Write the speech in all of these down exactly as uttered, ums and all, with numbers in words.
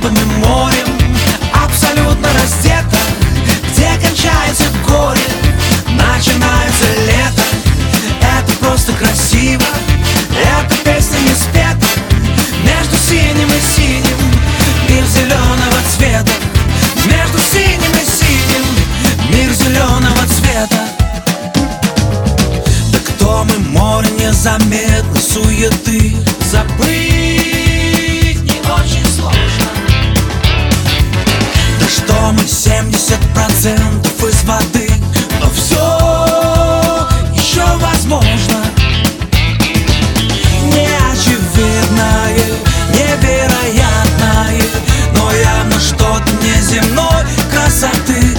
небом и морем, абсолютно раздета, где кончается горе, начинается лето. Это просто красиво, эта песня не спета. Между синим и синим мир зеленого цвета. Между синим и синим мир зеленого цвета. Да кто мы, море незаметно суеты, забыть не очень сложно. Да что мы семьдесят процентов из воды, но все еще возможно. Неочевидное, невероятное, но явно что-то неземной красоты.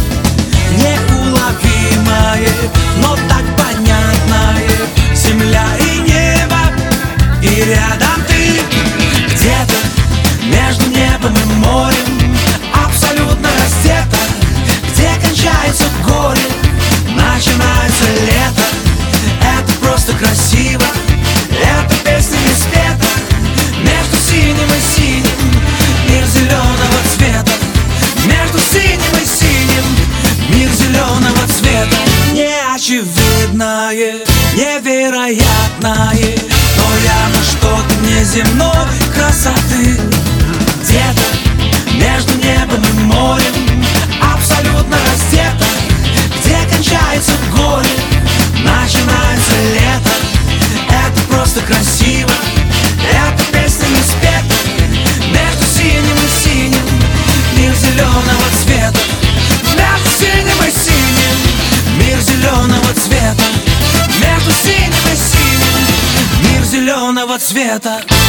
Неуловимое, но так понятное. Земля и небо, и рядом ты. Где-то между небом и морем, абсолютно раздета, где кончается горе, начинается лето. Это просто красиво, эта песня не спета. Между синим и синим мир зеленого цвета. Между синим и синим мир зеленого цвета. Неочевидное, невероятное, но явно что-то неземной красоты. Где-то между небом и морем, абсолютно раздета, где кончается горе, начинается лето. Это просто красиво, эта песня не спета. Между синим и синим мир зеленого цвета. Между синим и синим мир зеленого цвета. Между синим и синим мир зеленого цвета.